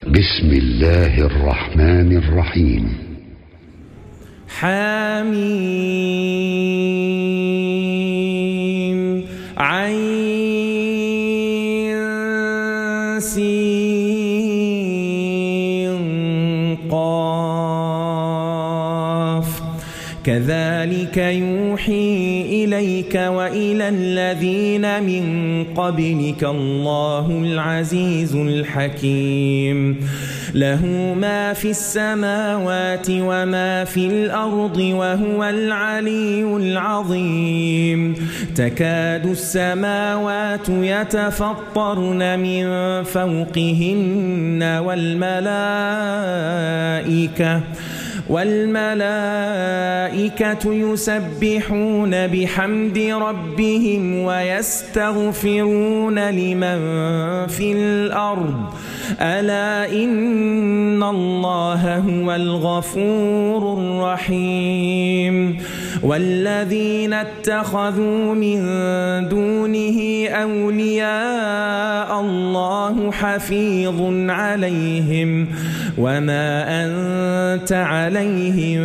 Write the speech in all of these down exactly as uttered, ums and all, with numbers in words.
بسم الله الرحمن الرحيم. حميم عين سين قاف كذلك يوحي إليك وإلى الذين من قبلك الله العزيز الحكيم له ما في السماوات وما في الأرض وهو العلي العظيم تكاد السماوات يتفطرن من فوقهن والملائكة والملائكة يسبحون بحمد ربهم ويستغفرون لمن في الأرض ألا إن الله هو الغفور الرحيم والذين اتخذوا من دونه أولياء الله حفيظ عليهم وما أنت عليهم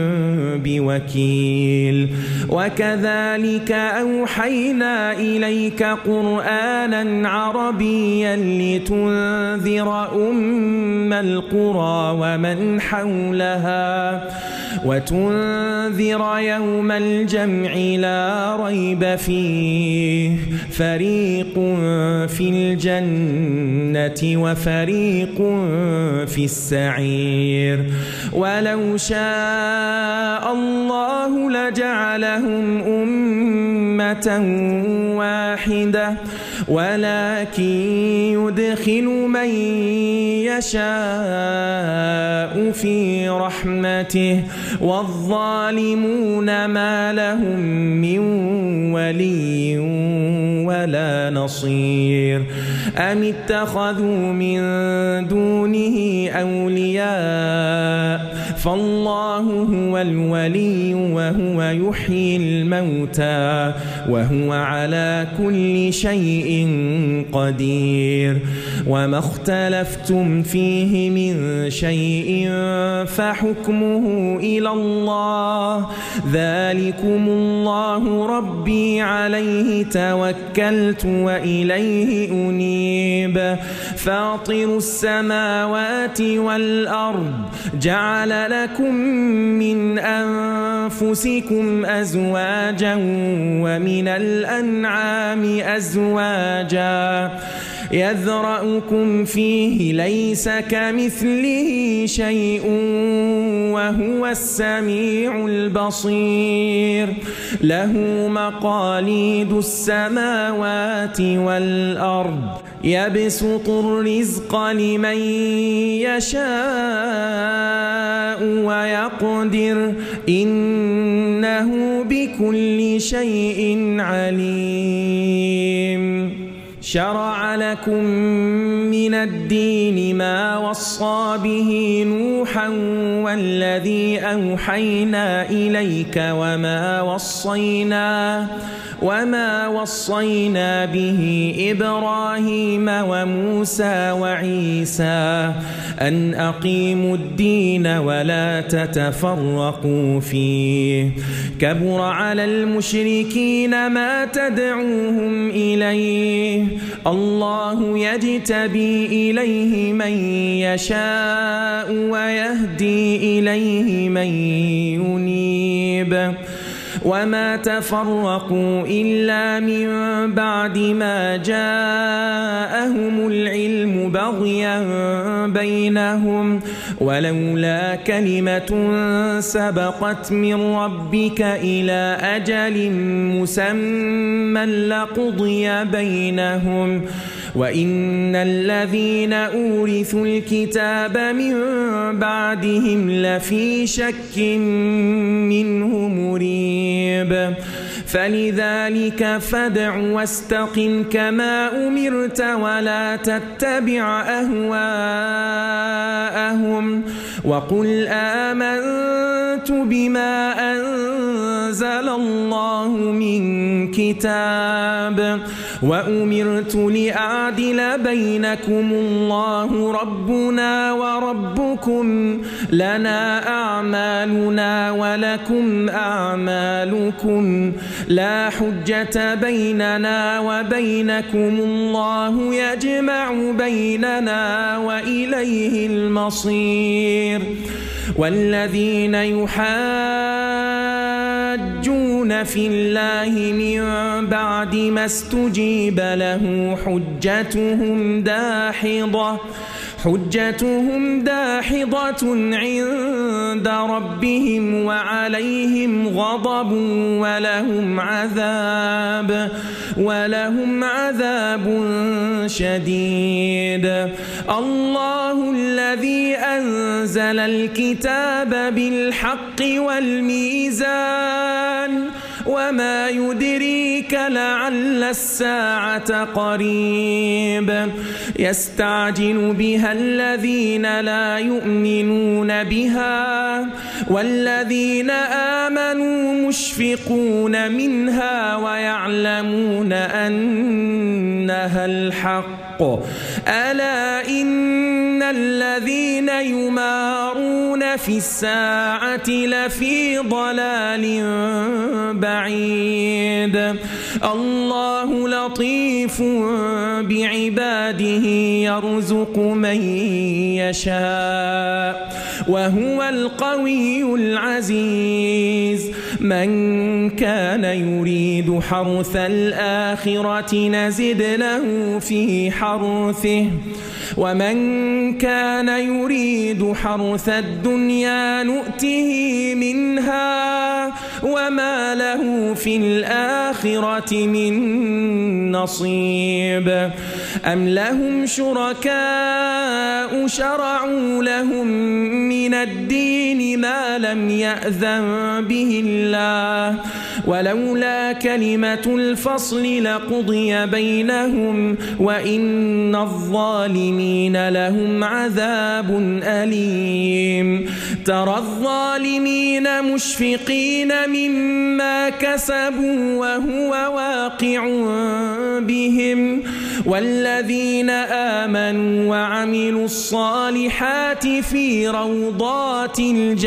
بوكيل وكذلك أوحينا إليك قرآنا عربيا لتنذر أم القرى ومن حولها وتنذر يوم الجمع لا ريب فيه فريق في الجنة وفريق في السعير ولو شاء الله لجعلهم أمة واحدة ولكن يدخل من يشاء في رحمته والظالمون ما لهم من ولي ولا نصير أم اتخذوا من دونه أولياء فالله هو الولي وهو يحيي الموتى وهو على كل شيء قدير وما اختلفتم فيه من شيء فحكمه إلى الله ذلكم الله ربي عليه توكلت وإليه أنيب فاطر السماوات والأرض جعل لكم من أنفسكم أزواجا ومن الأنعام أزواجا يذرأكم فيه ليس كمثله شيء وهو السميع البصير له مقاليد السماوات والأرض يبسط الرزق لمن يشاء ويقدر إنه بكل شيء عليم شرع لكم من الدين ما وصى به نوحا والذي أوحينا إليك وما وصينا وما وصينا به إبراهيم وموسى وعيسى أن أقيموا الدين ولا تتفرقوا فيه كبر على المشركين ما تدعوهم إليه الله يجتبي إليه من يشاء ويهدي إليه من ينيب وما تفرقوا إلا من بعد ما جاءهم العلم بغيا بينهم ولولا كلمة سبقت من ربك إلى أجل مسمى لقضي بينهم وإن الذين أورثوا الكتاب من بعدهم لفي شك منه مريب فلذلك فادع واستقم كما أمرت ولا تتبع أهواءهم وقل آمنت بما أنزل الله من كتاب وأمرت لأعدل بينكم الله ربنا وربكم لنا أعمالنا ولكم أعمالكم لا حجة بيننا وبينكم الله يجمع بيننا وإليه المصير والذين يحاجون في الله من بعد ما استجيب له حجتهم داحضة حجتهم داحضة عند ربهم وعليهم غضب ولهم عذاب ولهم عذاب شديد. الله الذي أنزل الكتاب بالحق والميزان وما يدريك لعل الساعة قريب يستعجل بها الذين لا يؤمنون بها والذين آمنوا مشفقون منها ويعلمون أنها الحق ألا إن الذين يمارون في الساعة لفي ضلال بعيد. الله لطيف بعباده يرزق من يشاء وهو القوي العزيز. من كان يريد حرث الآخرة نزد له في حرثه ومن كان يريد حرث الدنيا نؤته منها وما له في الآخرة من نصيب. أم لهم شركاء شرعوا لهم من الدين ما لم يأذن به الله ولولا كلمة الفصل لقضي بينهم وإن الظالمين لهم عذاب أليم. ترى الظالمين مشفقين مما كسبوا وهو واقع بهم والذين آمنوا وعملوا الصالحات في روضات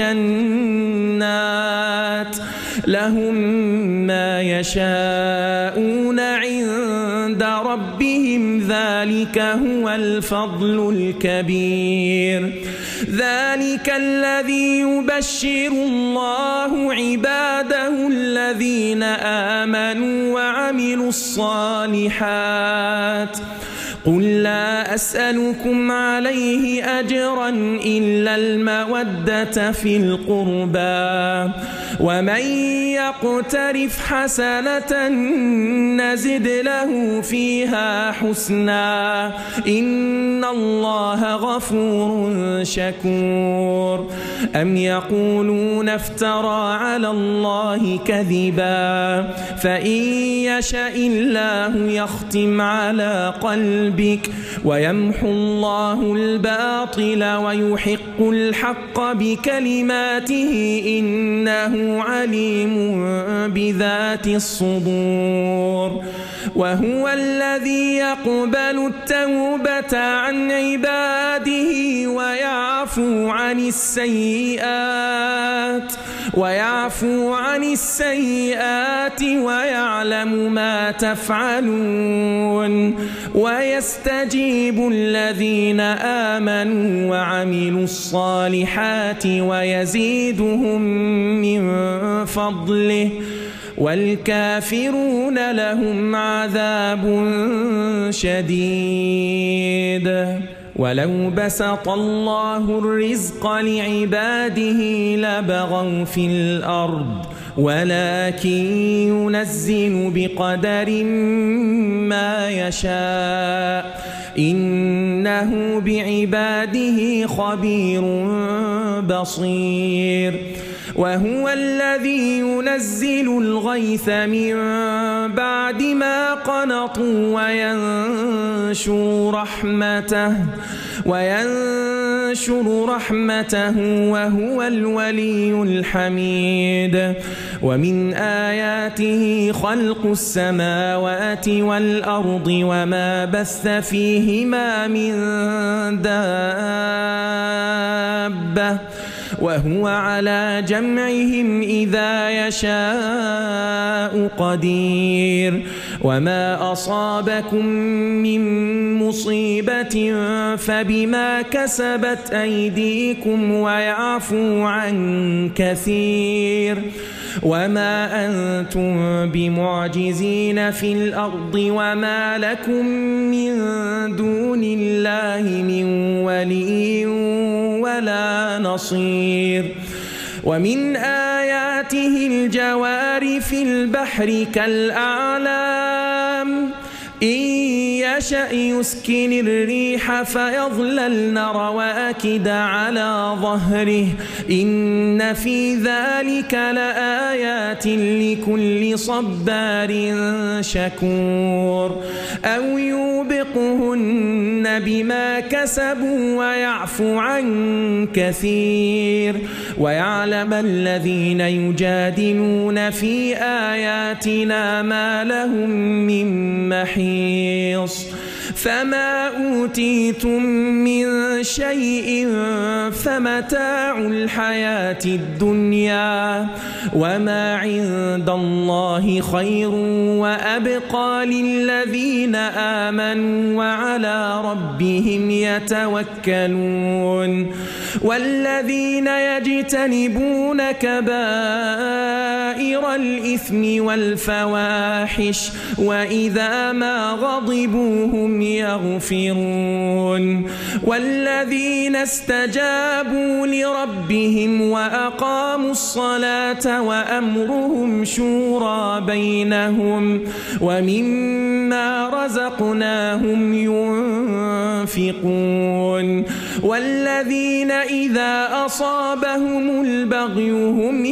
الجنات لهم ما يشاءون عند ربهم ذلك هو الفضل الكبير. ذلك الذي يبشر الله عباده الذين آمنوا وعملوا الصالحات. قل لا أسألكم عليه أجرا إلا المودة في القربى ومن يقترف حسنة نزد له فيها حسنا إن الله غفور شكور. أم يقولون افترى على الله كذبا فإن يشاء الله يختم على قلبك ويمحو الله الباطل ويحق الحق بكلماته إنه عليم بذات الصدور. وهو الذي يقبل التوبة عن عباده ويعفو عن السيئات ويعفو عن السيئات ويعلم ما تفعلون ويستجيب الذين آمنوا وعملوا الصالحات ويزيدهم من فضله والكافرون لهم عذاب شديد. ولو بسط الله الرزق لعباده لبغوا في الأرض ولكن ينزل بقدر ما يشاء إنه بعباده خبير بصير. وهو الذي ينزل الغيث من بعد ما قنطوا وينشر رحمته وينشر رحمته وهو الولي الحميد ومن آياته خلق السماوات والأرض وما بث فيهما من دابة وهو على جمعهم إذا يشاء قدير وما أصابكم من مصيبة فبما كسبت أيديكم ويعفو عن كثير وما أنتم بمعجزين في الأرض وما لكم من دون الله من ولي ولا نصير ومن آياته الجوار في البحر كالأعلام إن يشأ يسكن الريح فيظللن رواكد على ظهره إن في ذلك لآيات لكل صبار شكور أو يوبقهن بما كسبوا ويعفو عن كثير ويعلم الذين يجادلون في آياتنا ما لهم من محيص فما أوتيتم من شيء فمتاع الحياة الدنيا وما عند الله خير وأبقى للذين آمنوا وعلى ربهم يتوكلون والذين يجتنبون كبائر الإثم والفواحش وإذا ما غضبوا هم يغفرون والذين استجابوا لربهم وأقاموا الصلاة وأمرهم شورى بينهم ومما رزقناهم ينفقون والذين إذا أصابهم البغي هم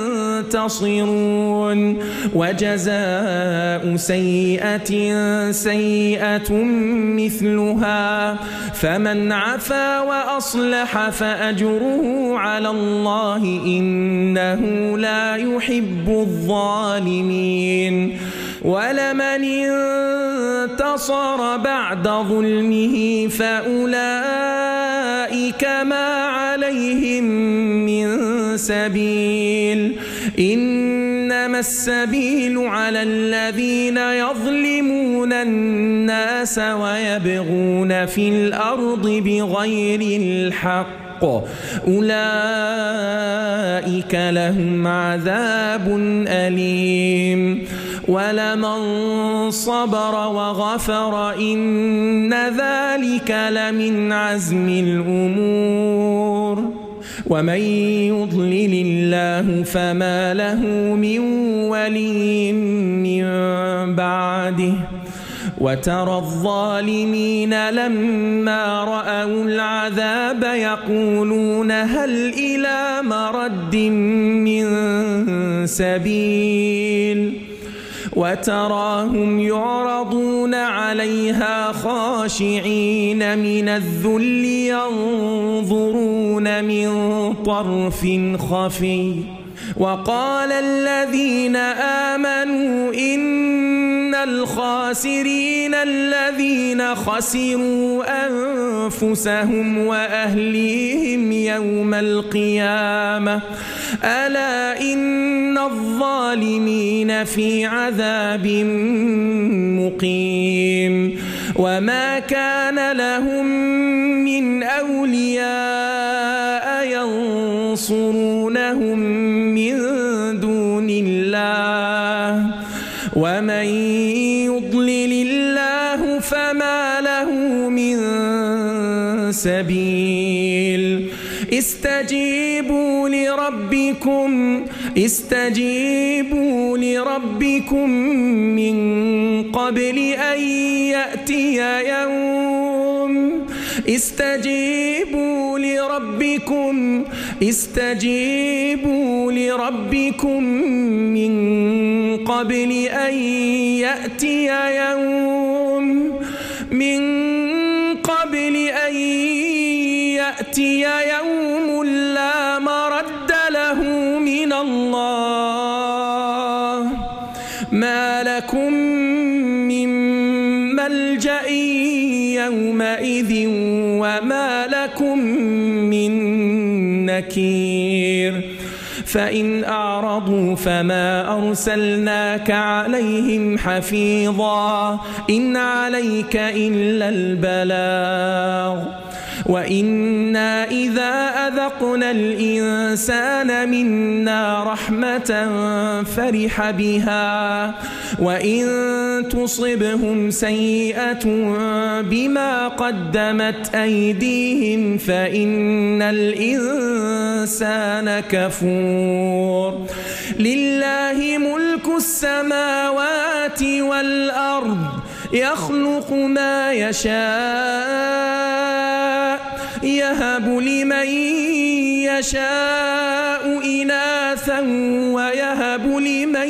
ينتصرون وجزاء سيئة سيئة مثلها فمن عفا وأصلح فأجره على الله إنه لا يحب الظالمين ولمن انتصر بعد ظلمه فأولئك ما عليهم من سبيل إنما السبيل على الذين يظلمون الناس ويبغون في الأرض بغير الحق أولئك لهم عذاب أليم ولمن صبر وغفر إن ذلك لمن عزم الأمور ومن يضلل الله فما له من ولي من بعده وترى الظالمين لما رأوا العذاب يقولون هل إلى مرد من سبيل وتراهم يعرضون عليها خاشعين من الذل ينظرون من طرف خفي وقال الذين آمنوا إن الخاسرين الذين خسروا أنفسهم وأهليهم يوم القيامة ألا إن الظالمين في عذاب مقيم وما كان لهم من أولياء ينصرونهم من دون الله ومن يضلل الله فما له من سبيل استجيبوا لربكم استجيبوا لربكم من قبل أن يأتي يوم استجيبوا استجيبوا لربكم استجيبوا لربكم من قبل أن يأتي يوم من قبل أن يأتي يوم لا مرد له من الله ما لكم من ملجأ يومئذ وما لكم من نكير فإن أعرضوا فما أرسلناك عليهم حفيظا إن عليك إلا البلاغ وإنا إذا أذقنا الإنسان منا رحمة فرح بها وإن تصبهم سيئة بما قدمت أيديهم فإن الإنسان كفور لله ملك السماوات والأرض يخلق ما يشاء يهب لمن يشاء إناثا ويهب لمن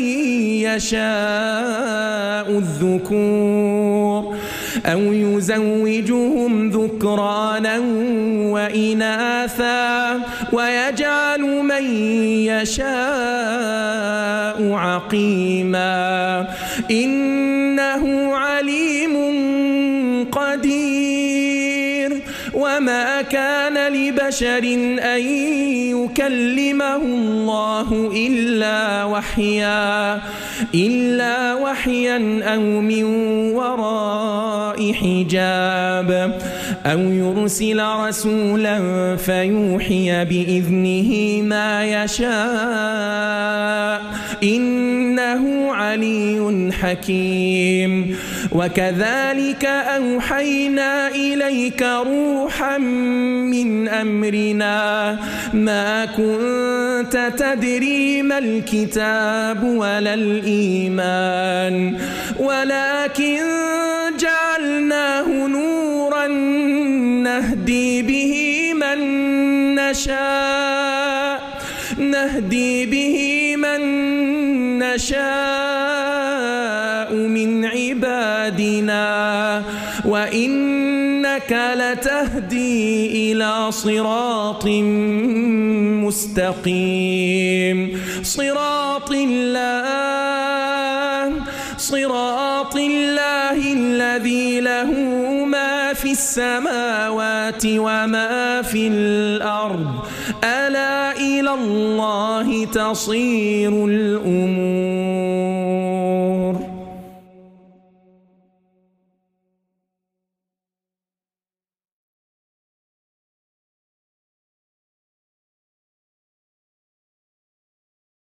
يشاء الذكور أو يزوجهم ذكرانا وإناثا ويجعل من يشاء عقيما إنه عليم قدير وما كان لبشر أن يكلمه الله إلا وحيا إلا وحيا أو من وراء حجاب أو يرسل رسولا فيوحي بإذنه ما يشاء إنه علي حكيم وكذلك أوحينا إليك روحا من أمرنا ما كنت تدري ما الكتاب ولا الإيمان ولكن جعلناه نورا نهدي به من نشاء نهدي به من نشاء من عبادنا وإنك لتهدي إلى صراط مستقيم صراط الله صراط الله الذي له ما في السماوات وما في الأرض ألا إلى الله تصير الأمور